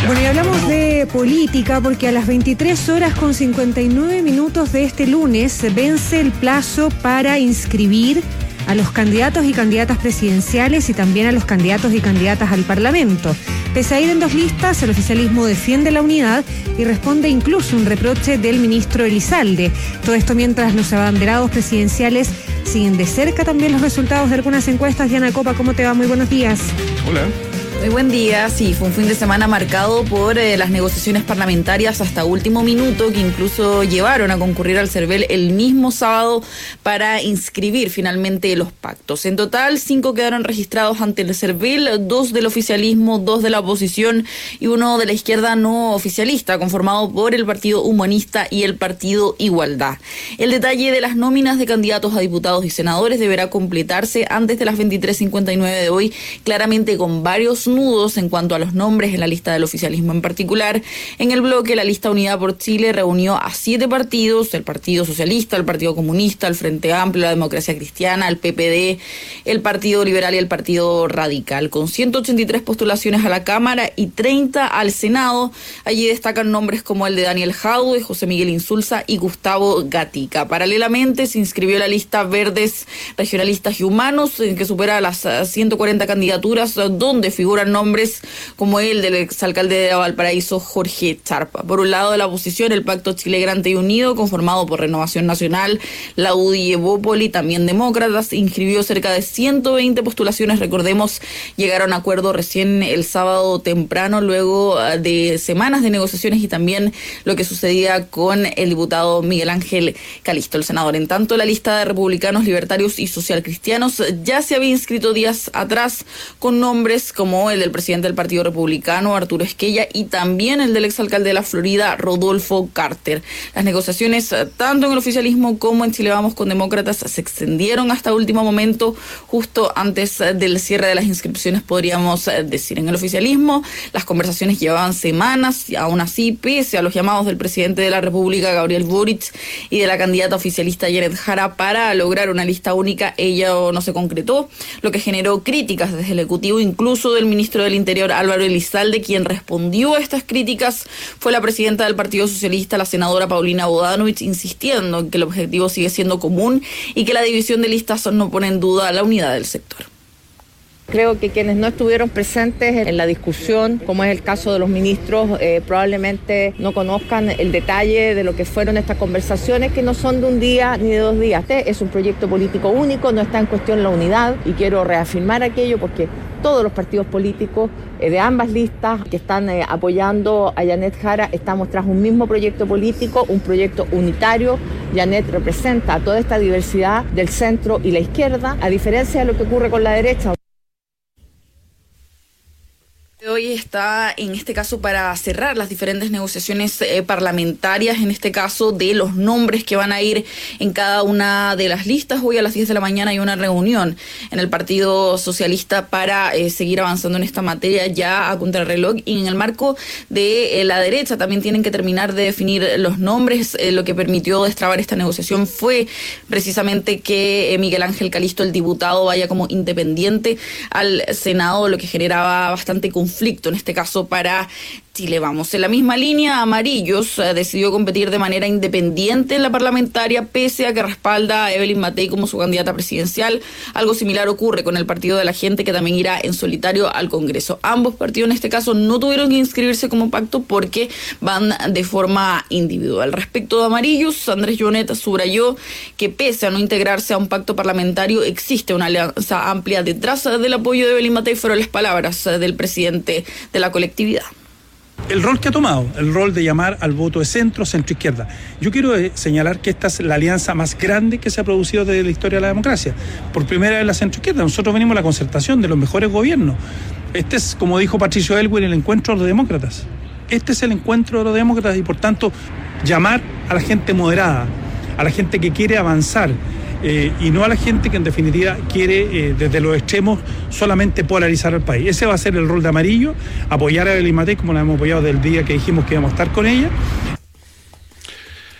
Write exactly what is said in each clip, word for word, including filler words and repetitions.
Bueno, y hablamos de política porque a las veintitrés horas con cincuenta y nueve minutos de este lunes vence el plazo para inscribir a los candidatos y candidatas presidenciales y también a los candidatos y candidatas al Parlamento. Pese a ir en dos listas, el oficialismo defiende la unidad y responde incluso un reproche del ministro Elizalde. Todo esto mientras los abanderados presidenciales siguen de cerca también los resultados de algunas encuestas. Diana Copa, ¿cómo te va? Muy buenos días. Hola. Muy buen día. Sí, fue un fin de semana marcado por eh, las negociaciones parlamentarias hasta último minuto, que incluso llevaron a concurrir al CERVEL el mismo sábado para inscribir finalmente los pactos. En total, cinco quedaron registrados ante el CERVEL, dos del oficialismo, dos de la oposición y uno de la izquierda no oficialista, conformado por el Partido Humanista y el Partido Igualdad. El detalle de las nóminas de candidatos a diputados y senadores deberá completarse antes de las veintitrés cincuenta y nueve de hoy, claramente con varios nudos en cuanto a los nombres en la lista del oficialismo en particular. En el bloque, la lista Unidad por Chile reunió a siete partidos: el Partido Socialista, el Partido Comunista, el Frente Amplio, la Democracia Cristiana, el P P D, el Partido Liberal y el Partido Radical, con ciento ochenta y tres postulaciones a la Cámara y treinta al Senado. Allí destacan nombres como el de Daniel Jadue, José Miguel Insulza y Gustavo Gatica. Paralelamente, se inscribió la lista Verdes, Regionalistas y Humanos, en que supera las ciento cuarenta candidaturas, donde figura nombres como el del exalcalde de Valparaíso, Jorge Charpa. Por un lado, de la oposición, el Pacto Chile Grande y Unido, conformado por Renovación Nacional, la U D I y Evópoli, también demócratas, inscribió cerca de ciento veinte postulaciones. Recordemos, llegaron a acuerdo recién el sábado temprano, luego de semanas de negociaciones y también lo que sucedía con el diputado Miguel Ángel Calisto, el senador. En tanto, la lista de republicanos, libertarios y socialcristianos ya se había inscrito días atrás con nombres como el del presidente del Partido Republicano, Arturo Esquella, y también el del exalcalde de la Florida, Rodolfo Carter. Las negociaciones, tanto en el oficialismo como en Chile Vamos con Demócratas, se extendieron hasta último momento, justo antes del cierre de las inscripciones, podríamos decir. En el oficialismo, las conversaciones llevaban semanas, y aún así, pese a los llamados del presidente de la República, Gabriel Boric, y de la candidata oficialista Janet Jara para lograr una lista única, ello no se concretó, lo que generó críticas desde el Ejecutivo, incluso del ministro del Interior, Álvaro Elizalde. Quien respondió a estas críticas fue la presidenta del Partido Socialista, la senadora Paulina Bodanovich, insistiendo en que el objetivo sigue siendo común y que la división de listas no pone en duda la unidad del sector. Creo que quienes no estuvieron presentes en la discusión, como es el caso de los ministros, eh, probablemente no conozcan el detalle de lo que fueron estas conversaciones, que no son de un día ni de dos días. Este es un proyecto político único, no está en cuestión la unidad, y quiero reafirmar aquello porque todos los partidos políticos eh, de ambas listas que están eh, apoyando a Janet Jara estamos tras un mismo proyecto político, un proyecto unitario. Janet representa a toda esta diversidad del centro y la izquierda, a diferencia de lo que ocurre con la derecha. Hoy está, en este caso, para cerrar las diferentes negociaciones eh, parlamentarias, en este caso de los nombres que van a ir en cada una de las listas. Hoy a las diez de la mañana hay una reunión en el Partido Socialista para eh, seguir avanzando en esta materia ya a contrarreloj, y en el marco de eh, la derecha también tienen que terminar de definir los nombres. Eh, lo que permitió destrabar esta negociación fue precisamente que eh, Miguel Ángel Calisto, el diputado, vaya como independiente al Senado, lo que generaba bastante conflicto conflicto, en este caso para Chile Vamos. En la misma línea, Amarillos eh, decidió competir de manera independiente en la parlamentaria, pese a que respalda a Evelyn Matei como su candidata presidencial. Algo similar ocurre con el Partido de la Gente, que también irá en solitario al Congreso. Ambos partidos, en este caso, no tuvieron que inscribirse como pacto porque van de forma individual. Respecto de Amarillos, Andrés Jonet subrayó que pese a no integrarse a un pacto parlamentario, existe una alianza amplia detrás del apoyo de Evelyn Matei. Fueron las palabras del presidente de la colectividad. El rol que ha tomado, el rol de llamar al voto de centro, centro-izquierda. Yo quiero eh, señalar que esta es la alianza más grande que se ha producido desde la historia de la democracia. Por primera vez la centro-izquierda. Nosotros venimos a la concertación de los mejores gobiernos. Este es, como dijo Patricio Aylwin, el encuentro de los demócratas. Este es el encuentro de los demócratas y, por tanto, llamar a la gente moderada, a la gente que quiere avanzar, Eh, y no a la gente que en definitiva quiere eh, desde los extremos solamente polarizar al país. Ese va a ser el rol de Amarillo, apoyar a Evelyn Matei como la hemos apoyado desde el día que dijimos que íbamos a estar con ella.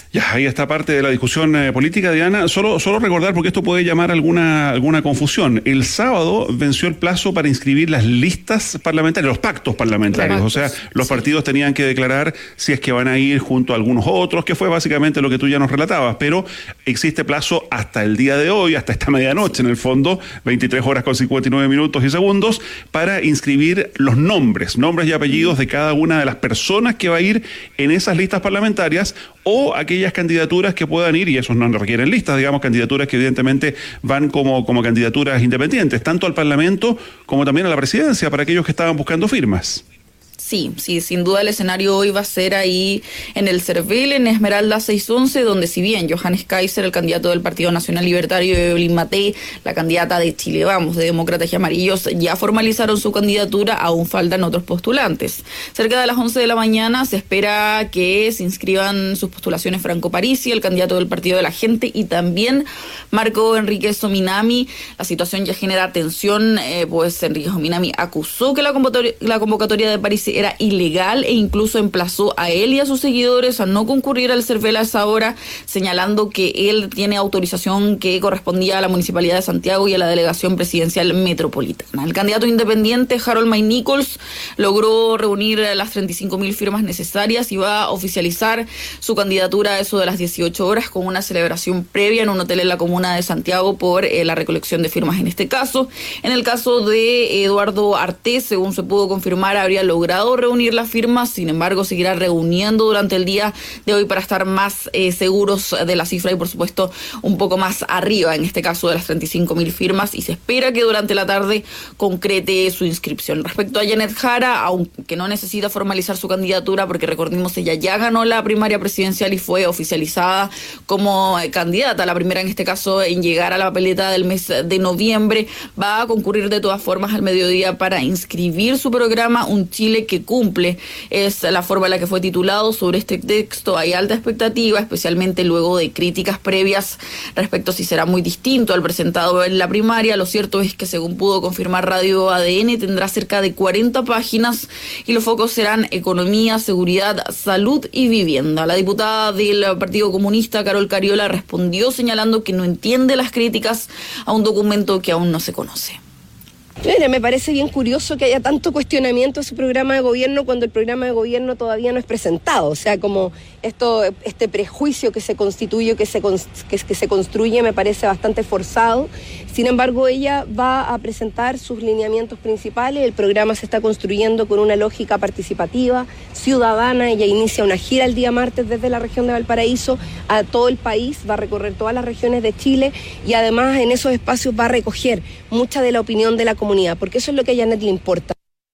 Ya, ahí está parte de la discusión eh, política, Diana. Solo, solo recordar, porque esto puede llamar alguna, alguna confusión. El sábado venció el plazo para inscribir las listas parlamentarias, los pactos parlamentarios. Pactos, o sea, los sí. partidos tenían que declarar si es que van a ir junto a algunos otros, que fue básicamente lo que tú ya nos relatabas. Pero existe plazo hasta el día de hoy, hasta esta medianoche en el fondo, veintitrés horas con cincuenta y nueve minutos y segundos, para inscribir los nombres, nombres y apellidos de cada una de las personas que va a ir en esas listas parlamentarias o aquellas candidaturas que puedan ir, y esos no requieren listas, digamos, candidaturas que evidentemente van como, como candidaturas independientes, tanto al Parlamento como también a la presidencia, para aquellos que estaban buscando firmas. Sí, sí, sin duda el escenario hoy va a ser ahí en el CERVEL, en Esmeralda seiscientos once, donde si bien Johannes Kaiser, el candidato del Partido Nacional Libertario, y Evelyn Matei, la candidata de Chile Vamos, de Demócratas y Amarillos, ya formalizaron su candidatura, aún faltan otros postulantes. Cerca de las once de la mañana se espera que se inscriban sus postulaciones Franco Parisi, el candidato del Partido de la Gente, y también Marco Enrique Sominami. La situación ya genera tensión, eh, pues Enrique Sominami acusó que la convocatoria, la convocatoria de Parisi era ilegal e incluso emplazó a él y a sus seguidores a no concurrir al CERVEL a esa hora, señalando que él tiene autorización que correspondía a la Municipalidad de Santiago y a la Delegación Presidencial Metropolitana. El candidato independiente Harold May Nichols logró reunir las treinta y cinco mil firmas necesarias y va a oficializar su candidatura a eso de las dieciocho horas con una celebración previa en un hotel en la comuna de Santiago por eh, la recolección de firmas en este caso. En el caso de Eduardo Artés, según se pudo confirmar, habría logrado reunir las firmas, sin embargo seguirá reuniendo durante el día de hoy para estar más eh, seguros de la cifra y por supuesto un poco más arriba, en este caso de las treinta y cinco mil firmas, y se espera que durante la tarde concrete su inscripción. Respecto a Janet Jara, aunque no necesita formalizar su candidatura, porque recordemos ella ya ganó la primaria presidencial y fue oficializada como eh, candidata, la primera en este caso en llegar a la papeleta del mes de noviembre, va a concurrir de todas formas al mediodía para inscribir su programa Un Chile que cumple, es la forma en la que fue titulado. Sobre este texto hay alta expectativa, especialmente luego de críticas previas respecto a si será muy distinto al presentado en la primaria. Lo cierto es que, según pudo confirmar Radio A D N, tendrá cerca de cuarenta páginas y los focos serán economía, seguridad, salud y vivienda. La diputada del Partido Comunista, Carol Cariola, respondió señalando que no entiende las críticas a un documento que aún no se conoce. Mira, me parece bien curioso que haya tanto cuestionamiento a su programa de gobierno cuando el programa de gobierno todavía no es presentado. O sea, como esto, este prejuicio que se constituye, que se, que, que se construye, me parece bastante forzado. Sin embargo, ella va a presentar sus lineamientos principales. El programa se está construyendo con una lógica participativa, ciudadana. Ella inicia una gira el día martes desde la región de Valparaíso a todo el país, va a recorrer todas las regiones de Chile y además en esos espacios va a recoger mucha de la opinión de la comunidad, porque eso es lo que a Janet le importa.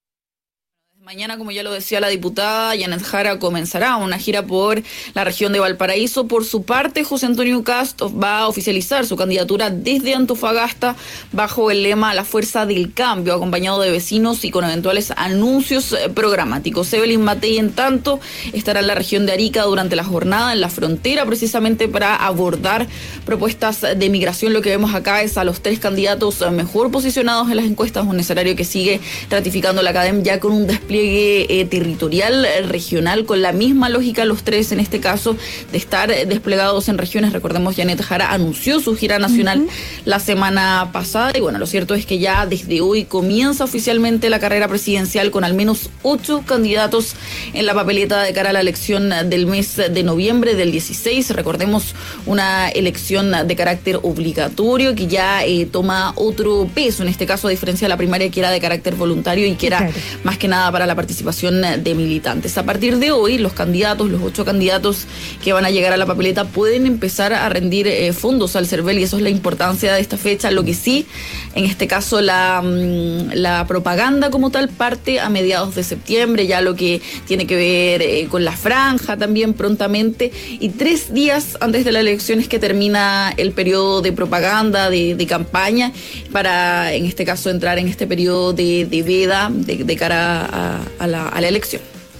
Mañana, como ya lo decía la diputada, Janet Jara comenzará una gira por la región de Valparaíso. Por su parte, José Antonio Kast va a oficializar su candidatura desde Antofagasta bajo el lema La Fuerza del Cambio, acompañado de vecinos y con eventuales anuncios programáticos. Evelyn Matei, en tanto, estará en la región de Arica durante la jornada en la frontera, precisamente para abordar propuestas de migración. Lo que vemos acá es a los tres candidatos mejor posicionados en las encuestas, un escenario que sigue ratificando la academia ya con un despliegue Eh, territorial, eh, regional, con la misma lógica los tres, en este caso, de estar eh, desplegados en regiones. Recordemos, Janet Jara anunció su gira nacional uh-huh. la semana pasada y bueno, lo cierto es que ya desde hoy comienza oficialmente la carrera presidencial con al menos ocho candidatos en la papeleta de cara a la elección del mes de noviembre del dieciséis. Recordemos, una elección de carácter obligatorio que ya eh, toma otro peso, en este caso, a diferencia de la primaria que era de carácter voluntario y que era claro. más que nada para la participación de militantes. A partir de hoy, los candidatos, los ocho candidatos que van a llegar a la papeleta pueden empezar a rendir eh, fondos al CERVEL y eso es la importancia de esta fecha. Lo que sí, en este caso, la, la propaganda como tal parte a mediados de septiembre, ya lo que tiene que ver eh, con la franja también prontamente, y tres días antes de la elección es que termina el periodo de propaganda, de, de campaña, para, en este caso, entrar en este periodo de, de veda de, de cara a A la, a la elección.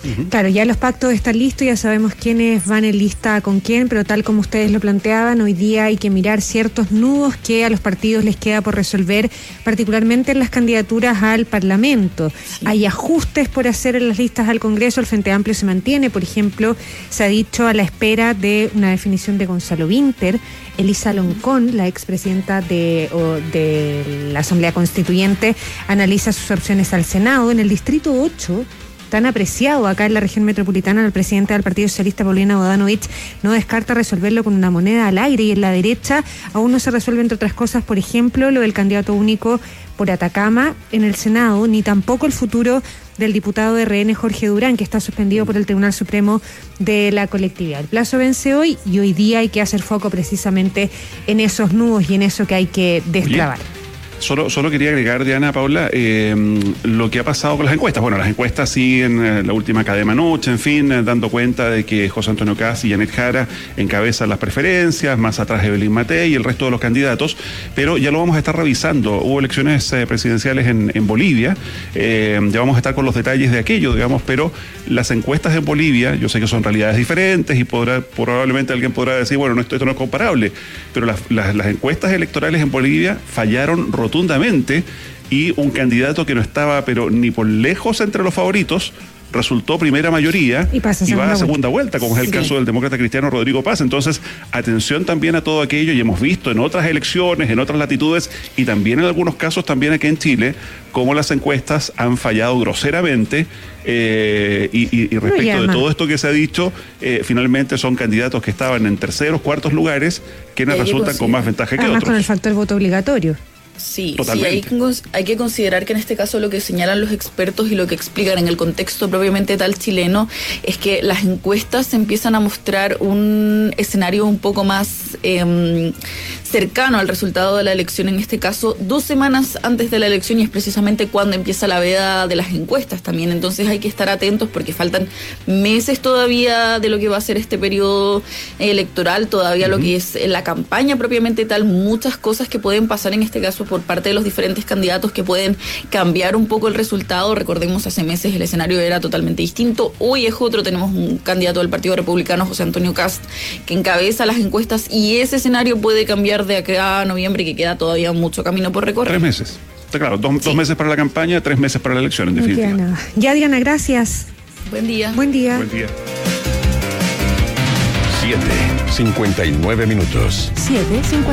Uh-huh. Claro, ya los pactos están listos, ya sabemos quiénes van en lista con quién, pero tal como ustedes lo planteaban, hoy día hay que mirar ciertos nudos que a los partidos les queda por resolver, particularmente en las candidaturas al Parlamento. Sí. Hay ajustes por hacer en las listas al Congreso, el Frente Amplio se mantiene, por ejemplo, se ha dicho a la espera de una definición de Gonzalo Vinter. Elisa Loncón, la expresidenta de, o, de la Asamblea Constituyente, analiza sus opciones al Senado. En el Distrito ocho, tan apreciado acá en la región metropolitana, el presidente del Partido Socialista, Paulina Bodanovich, no descarta resolverlo con una moneda al aire, y en la derecha aún no se resuelve, entre otras cosas, por ejemplo, lo del candidato único por Atacama en el Senado, ni tampoco el futuro del diputado de R N, Jorge Durán, que está suspendido por el Tribunal Supremo de la colectividad. El plazo vence hoy y hoy día hay que hacer foco precisamente en esos nudos y en eso que hay que destrabar. Bien. Solo, solo quería agregar, Diana, Paula, eh, lo que ha pasado con las encuestas. Bueno, las encuestas siguen eh, la última cadena noche, en fin, eh, dando cuenta de que José Antonio Kast y Janet Jara encabezan las preferencias, más atrás Evelyn Matei y el resto de los candidatos, pero ya lo vamos a estar revisando. Hubo elecciones eh, presidenciales en, en Bolivia, eh, ya vamos a estar con los detalles de aquello, digamos, pero las encuestas en Bolivia, yo sé que son realidades diferentes y podrá, probablemente alguien podrá decir, bueno, no, esto, esto no es comparable, pero las, las, las encuestas electorales en Bolivia fallaron rotundamente, y un candidato que no estaba pero ni por lejos entre los favoritos resultó primera mayoría y, y va a segunda vuelta, como es el sí. caso del demócrata cristiano Rodrigo Paz. Entonces, atención también a todo aquello, y hemos visto en otras elecciones, en otras latitudes y también en algunos casos también aquí en Chile, cómo las encuestas han fallado groseramente, eh, y, y, y respecto de todo esto que se ha dicho, eh, finalmente son candidatos que estaban en terceros, cuartos lugares, quienes resultan sí. con más ventaja que Además, otros. Con el factor voto obligatorio. Sí, sí hay, hay que considerar que en este caso lo que señalan los expertos y lo que explican en el contexto propiamente tal chileno es que las encuestas empiezan a mostrar un escenario un poco más eh, cercano al resultado de la elección, en este caso dos semanas antes de la elección, y es precisamente cuando empieza la veda de las encuestas también. Entonces hay que estar atentos porque faltan meses todavía de lo que va a ser este periodo electoral, todavía uh-huh. lo que es la campaña propiamente tal, muchas cosas que pueden pasar en este caso por parte de los diferentes candidatos que pueden cambiar un poco el resultado. Recordemos, hace meses el escenario era totalmente distinto, hoy es otro. Tenemos un candidato del Partido Republicano, José Antonio Kast, que encabeza las encuestas, y ese escenario puede cambiar de acá a noviembre, que queda todavía mucho camino por recorrer. Tres meses. Está claro, dos, sí. dos meses para la campaña, tres meses para la elección, en definitiva. No ya, Diana, gracias. Buen día. Buen día. Buen día. siete, cincuenta y nueve minutos. siete, cincuenta.